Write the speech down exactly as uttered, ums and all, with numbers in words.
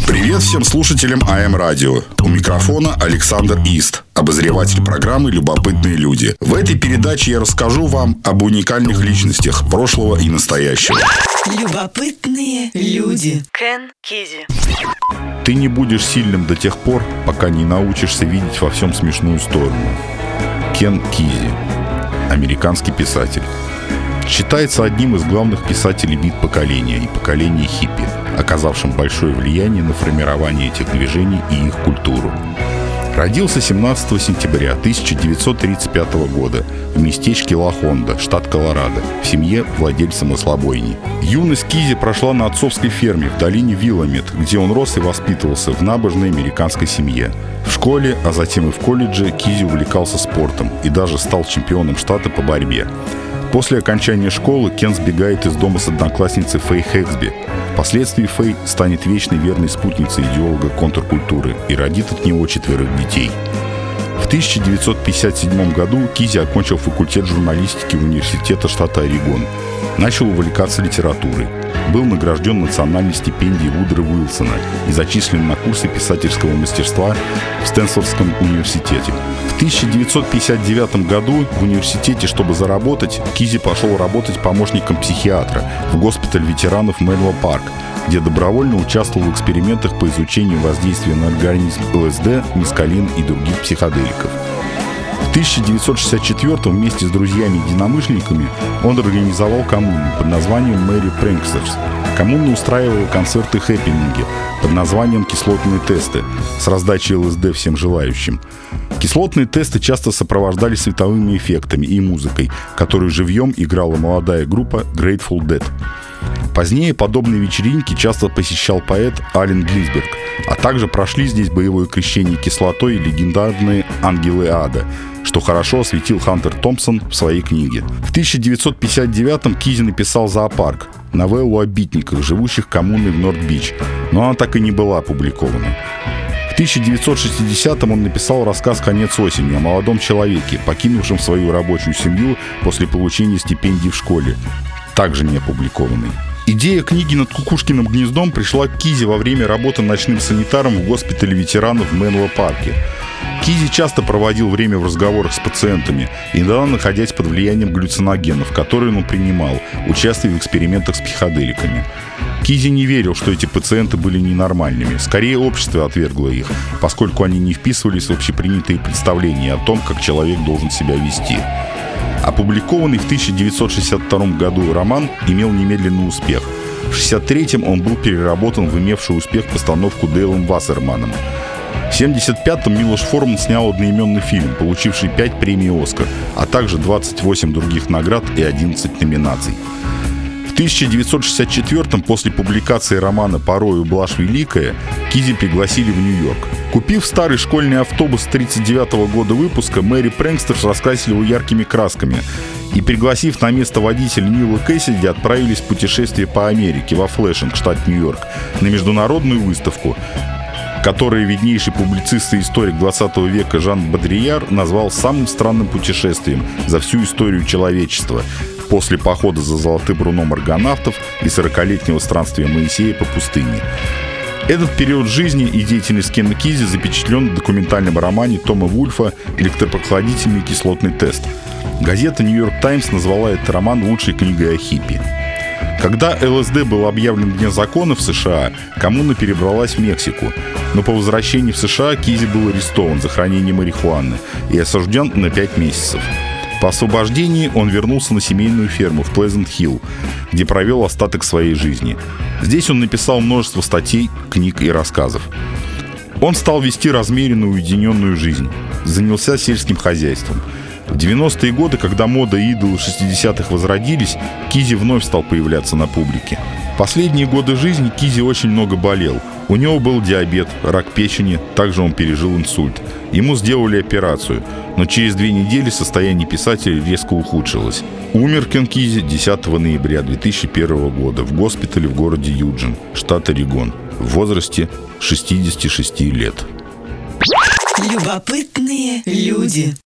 Привет всем слушателям АМ Радио. У микрофона Александр Ист, обозреватель программы «Любопытные люди». В этой передаче я расскажу вам об уникальных личностях прошлого и настоящего. Любопытные люди. Кен Кизи. Ты не будешь сильным до тех пор, пока не научишься видеть во всем смешную сторону. Кен Кизи, американский писатель. Считается одним из главных писателей бит-поколения и поколения хиппи, оказавшим большое влияние на формирование этих движений и их культуру. Родился семнадцатого сентября тысяча девятьсот тридцать пятого года в местечке Ла-Хонда, штат Колорадо, в семье владельца маслобойни. Юность Кизи прошла на отцовской ферме в долине Виламет, где он рос и воспитывался в набожной американской семье. В школе, а затем и в колледже Кизи увлекался спортом и даже стал чемпионом штата по борьбе. После окончания школы Кен сбегает из дома с одноклассницей Фэй Хэксби. Впоследствии Фэй станет вечной верной спутницей идеолога контркультуры и родит от него четверых детей. В тысяча девятьсот пятьдесят седьмом году Кизи окончил факультет журналистики университета штата Орегон. Начал увлекаться литературой. Был награжден национальной стипендией Вудро Уилсона и зачислен на курсы писательского мастерства в Стэнфордском университете. В тысяча девятьсот пятьдесят девятом году в университете, чтобы заработать, Кизи пошел работать помощником психиатра в госпиталь ветеранов Менло Парк, где добровольно участвовал в экспериментах по изучению воздействия на организм ЛСД, мескалин и других психоделиков. В тысяча девятьсот шестьдесят четвёртом вместе с друзьями-единомышленниками он организовал коммуну под названием Merry Pranksters. Коммуна устраивала концерты-хэппининги под названием «Кислотные тесты» с раздачей ЛСД всем желающим. Кислотные тесты часто сопровождались световыми эффектами и музыкой, которую живьем играла молодая группа Grateful Dead. Позднее подобные вечеринки часто посещал поэт Аллен Гинзберг, а также прошли здесь боевое крещение кислотой легендарные «Ангелы ада», что хорошо осветил Хантер Томпсон в своей книге. В тысяча девятьсот пятьдесят девятом Кизи написал «Зоопарк», новеллу о битниках, живущих коммуной в Норт-Бич, но она так и не была опубликована. В тысяча девятьсот шестидесятом он написал рассказ «Конец осени» о молодом человеке, покинувшем свою рабочую семью после получения стипендии в школе, также не опубликованный. Идея книги «Над кукушкиным гнездом» пришла к Кизи во время работы ночным санитаром в госпитале ветеранов в Менло Парке. Кизи часто проводил время в разговорах с пациентами, иногда находясь под влиянием галлюциногенов, которые он принимал, участвуя в экспериментах с психоделиками. Кизи не верил, что эти пациенты были ненормальными. Скорее, общество отвергло их, поскольку они не вписывались в общепринятые представления о том, как человек должен себя вести. Опубликованный в тысяча девятьсот шестьдесят втором году роман имел немедленный успех. В шестьдесят третьем он был переработан в имевший успех постановку Дейлом Вассерманом. В семьдесят пятом Милош Форман снял одноименный фильм, получивший пять премий «Оскар», а также двадцать восемь других наград и одиннадцать номинаций. В тысяча девятьсот шестьдесят четвёртом, после публикации романа «Порою блажь великая», Кизи пригласили в Нью-Йорк. Купив старый школьный автобус тридцать девятого года выпуска, Merry Pranksters раскрасили его яркими красками и, пригласив на место водителя Нила Кэссиди, отправились в путешествие по Америке во Флэшинг, штат Нью-Йорк, на международную выставку, которую виднейший публицист и историк двадцатого века Жан Бодрияр назвал самым странным путешествием за всю историю человечества после похода за золотым руном аргонавтов и сорокалетнего странствия Моисея по пустыне. Этот период жизни и деятельность Кена Кизи запечатлен в документальном романе Тома Вульфа «Электропрохладительный кислотный тест». Газета «Нью-Йорк Таймс» назвала этот роман лучшей книгой о хиппи. Когда ЛСД был объявлен вне закона в США, коммуна перебралась в Мексику. Но по возвращении в США Кизи был арестован за хранение марихуаны и осужден на пять месяцев. По освобождении он вернулся на семейную ферму в Плезант-Хилл, где провел остаток своей жизни. Здесь он написал множество статей, книг и рассказов. Он стал вести размеренную, уединенную жизнь, занялся сельским хозяйством. В девяностые годы, когда мода и идолы шестидесятых возродились, Кизи вновь стал появляться на публике. В последние годы жизни Кизи очень много болел. У него был диабет, рак печени, также он пережил инсульт. Ему сделали операцию, но через две недели состояние писателя резко ухудшилось. Умер Кен Кизи десятого ноября две тысячи первого года в госпитале в городе Юджин, штат Орегон, в возрасте шестидесяти шести лет. Любопытные люди.